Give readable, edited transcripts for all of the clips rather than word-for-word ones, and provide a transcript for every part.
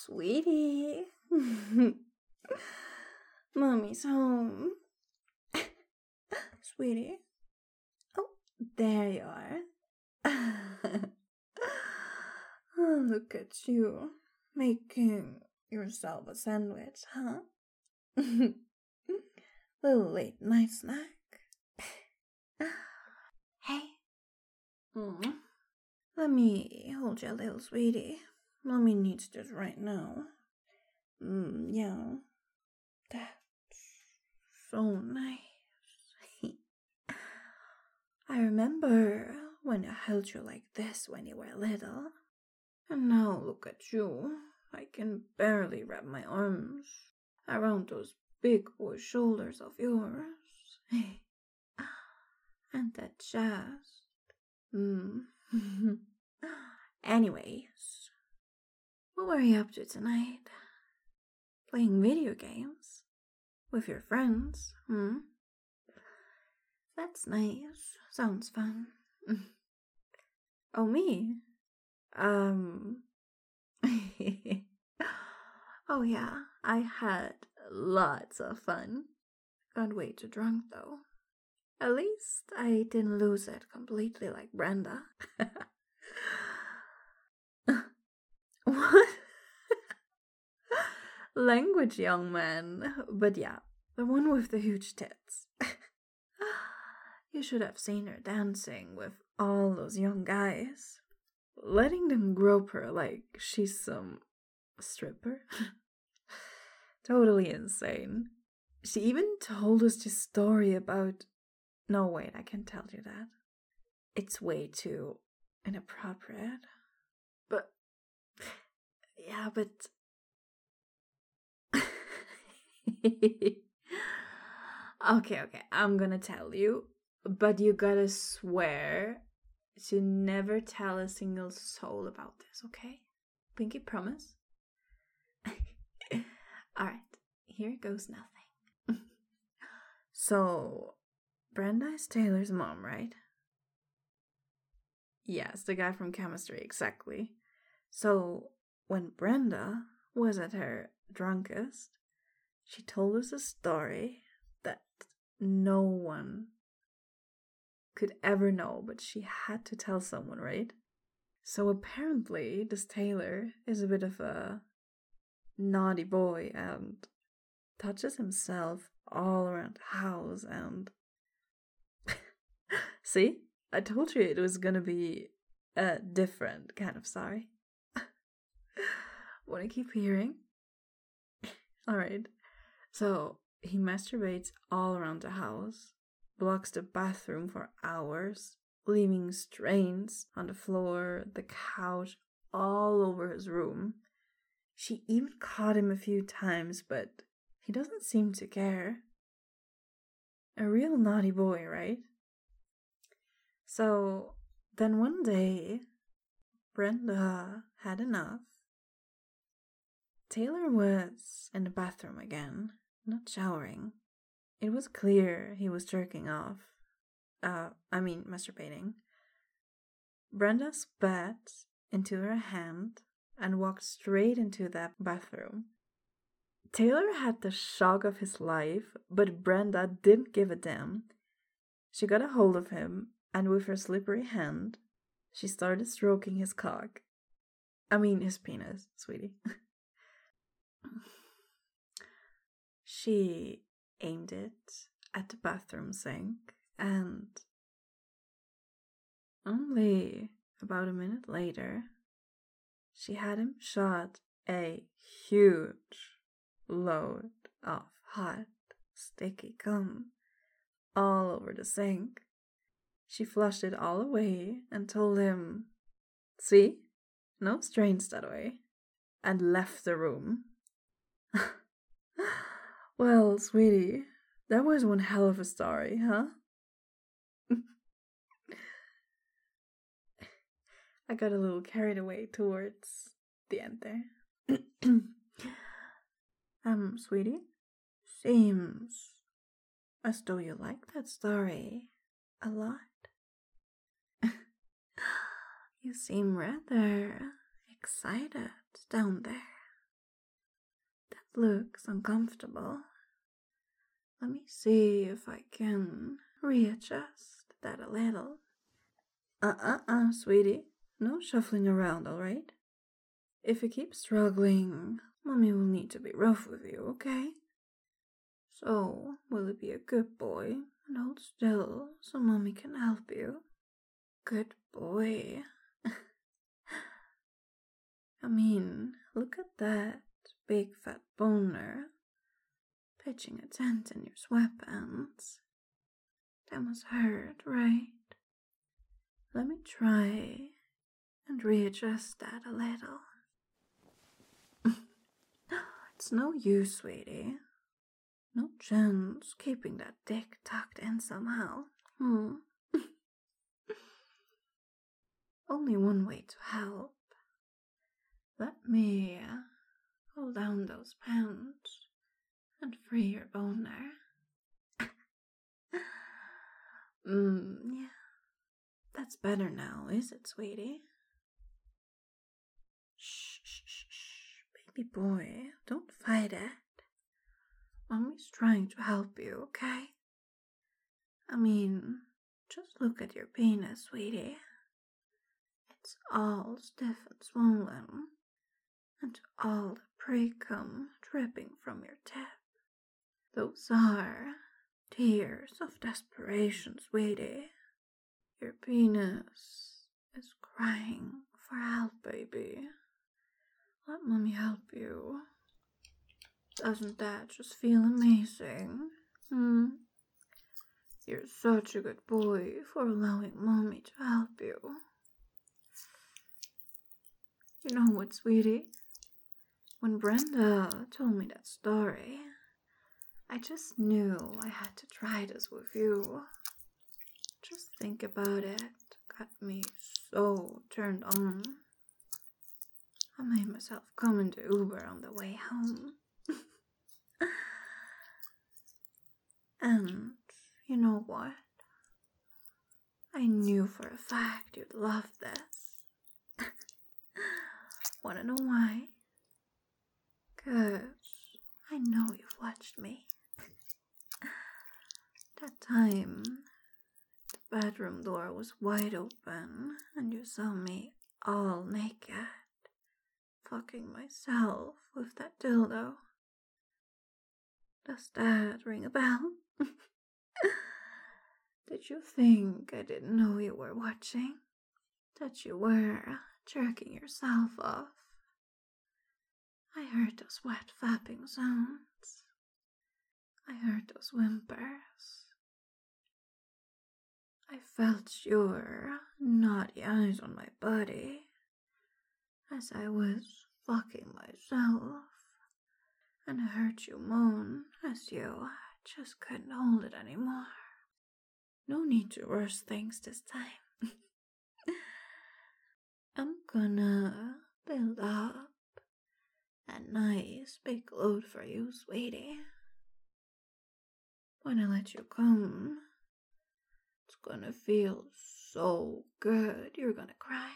Sweetie. Mommy's home. Sweetie. Oh, there you are. Oh, look at you. Making yourself a sandwich, huh? Little late night snack. Hey. Let me hold you, little sweetie. Mommy needs this right now. Yeah. That's so nice. I remember when I held you like this when you were little. And now look at you. I can barely wrap my arms around those big boy shoulders of yours. And that chest. Anyways, what were you up to tonight? Playing video games? With your friends, That's nice. Sounds fun. Oh, me? Oh yeah, I had lots of fun. Got way too drunk though. At least I didn't lose it completely like Brenda. What? Language, young man. But yeah, the one with the huge tits. You should have seen her dancing with all those young guys. Letting them grope her like she's some stripper. Totally insane. She even told us this story about... No, wait, I can't tell you that. It's way too inappropriate. But... Yeah, but... Okay, I'm gonna tell you. But you gotta swear to never tell a single soul about this, okay? Pinky promise? Alright, here goes nothing. So, Brenda is Taylor's mom, right? Yes, the guy from chemistry, exactly. So, when Brenda was at her drunkest, she told us a story that no one could ever know, but she had to tell someone, right? So apparently, this Taylor is a bit of a naughty boy and touches himself all around the house and... See? I told you it was gonna be a different kind of story. Wanna keep hearing? Alright. So, he masturbates all around the house, blocks the bathroom for hours, leaving stains on the floor, the couch, all over his room. She even caught him a few times, but he doesn't seem to care. A real naughty boy, right? So, then one day, Brenda had enough. Taylor was in the bathroom again, not showering. It was clear he was jerking off. Masturbating. Brenda spat into her hand and walked straight into that bathroom. Taylor had the shock of his life, but Brenda didn't give a damn. She got a hold of him, and with her slippery hand, she started stroking his cock. His penis, sweetie. She aimed it at the bathroom sink, and only about a minute later, she had him shot a huge load of hot, sticky cum all over the sink. She flushed it all away and told him, "See? No stains that way," and left the room. Well, sweetie, that was one hell of a story, huh? I got a little carried away towards the end there. Sweetie, seems as though you like that story a lot. You seem rather excited down there. looks uncomfortable. Let me see if I can readjust that a little. Sweetie. No shuffling around, alright? If you keep struggling, Mommy will need to be rough with you, okay? So, will you be a good boy and hold still so Mommy can help you? Good boy. I mean, look at that big fat boner pitching a tent in your sweatpants. That must hurt, right? Let me try and readjust that a little. It's no use, sweetie. No chance keeping that dick tucked in somehow. Only one way to help. Let me hold down those pants and free your boner. Yeah. That's better now, is it, sweetie? Shh, baby boy, don't fight it. Mommy's trying to help you, okay? I mean, just look at your penis, sweetie. It's all stiff and swollen, and all the pre-cum dripping from your tip. Those are tears of desperation, sweetie. Your penis is crying for help, baby. Let Mommy help you. Doesn't that just feel amazing? You're such a good boy for allowing Mommy to help you. You know what, sweetie? When Brenda told me that story, I just knew I had to try this with you. Just think about it. Got me so turned on. I made myself come into Uber on the way home. And you know what? I knew for a fact you'd love this. Wanna know why? 'Cause I know you've watched me. That time, the bedroom door was wide open and you saw me all naked, fucking myself with that dildo. Does that ring a bell? Did you think I didn't know you were watching? That you were jerking yourself off? I heard those wet fapping sounds. I heard those whimpers. I felt your naughty eyes on my body as I was fucking myself, and I heard you moan as you just couldn't hold it anymore. No need to rush things this time. I'm gonna build up a nice big load for you, sweetie. When I let you come, it's gonna feel so good you're gonna cry.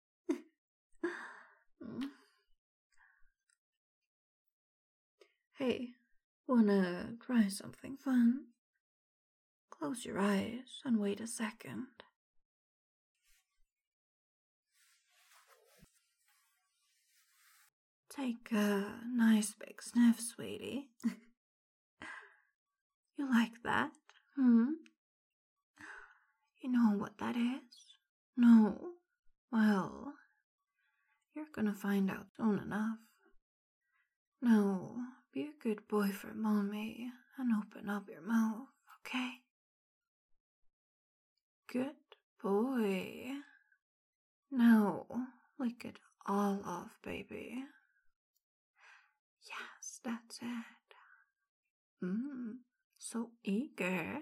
Hey, wanna try something fun? Close your eyes and wait a second. Take a nice big sniff, sweetie. You like that? You know what that is? No? Well, you're gonna find out soon enough. Now, be a good boy for Mommy and open up your mouth, okay? Good boy. Now, lick it all off, baby. Yes, that's it. So eager.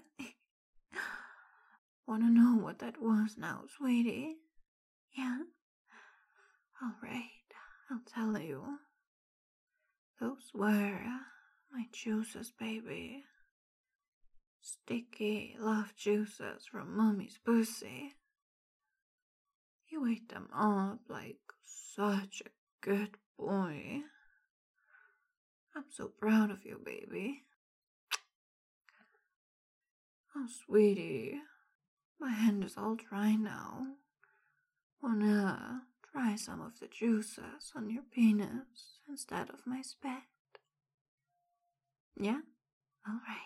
Wanna know what that was now, sweetie? Yeah? Alright, I'll tell you. Those were my juices, baby. Sticky love juices from Mommy's pussy. You ate them up like such a good boy. I'm I'm so proud of you, baby. Oh, sweetie, my hand is all dry now. Wanna try some of the juices on your penis instead of my spit? Yeah? Alright.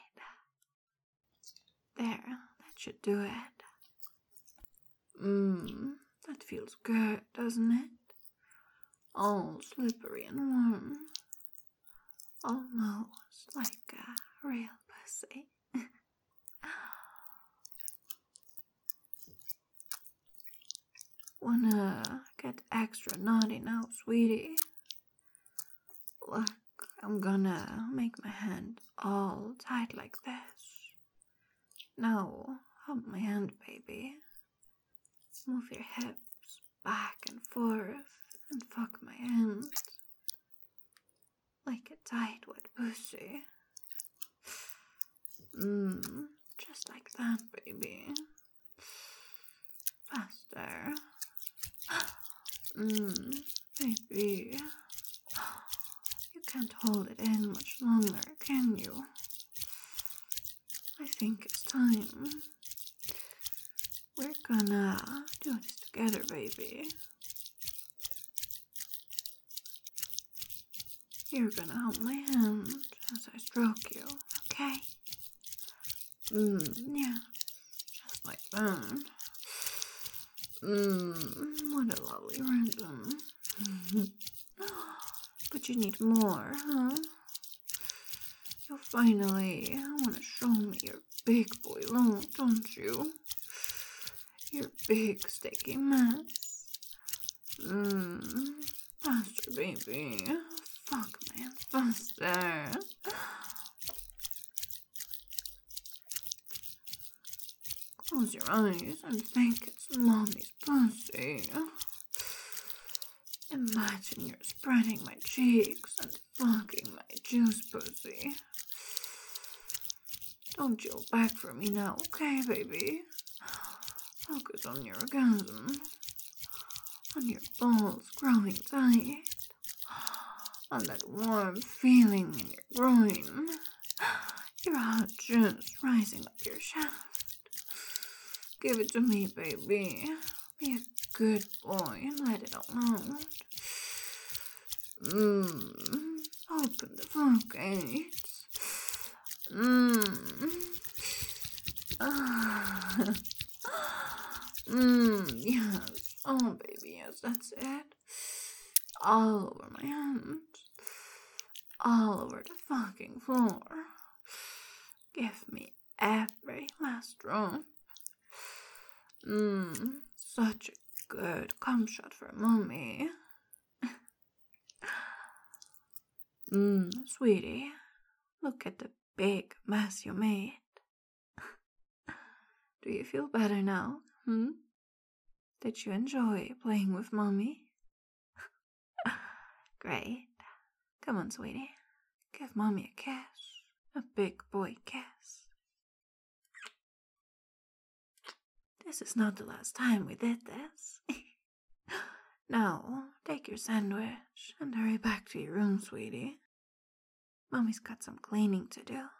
There, that should do it. That feels good, doesn't it? All slippery and warm. Almost like a real pussy. Wanna get extra naughty now, sweetie? Look, I'm gonna make my hand all tight like this. Now, hold my hand, baby. Move your hips back and forth and fuck my hand. Like a tight wet pussy. Just like that, baby. Faster. Baby. You can't hold it in much longer, can you? I think it's time. We're gonna do this together, baby. You're gonna hold my hand as I stroke you, okay? Yeah, just like that. What a lovely rhythm. But you need more, huh? You finally want to show me your big boy load, don't you? Your big sticky mess. Faster, baby. Fuck, man, faster. Close your eyes and think it's mommy's pussy. Imagine you're spreading my cheeks and fucking my juice pussy. Don't yield back for me now, okay, baby? Focus on your orgasm. On your balls growing tight. On that warm feeling in your groin. Your hot juice rising up your shaft. Give it to me, baby. Be a good boy and let it all out. Open the floodgates. Yes. Oh, baby, yes, that's it. All over my hands. All over the fucking floor. Give me every last drop. Such a good cum shot for mommy. Sweetie, look at the big mess you made. Do you feel better now, Did you enjoy playing with mommy? Great. Come on, sweetie. Give mommy a kiss. A big boy kiss. This is not the last time we did this. Now, take your sandwich and hurry back to your room, sweetie. Mommy's got some cleaning to do.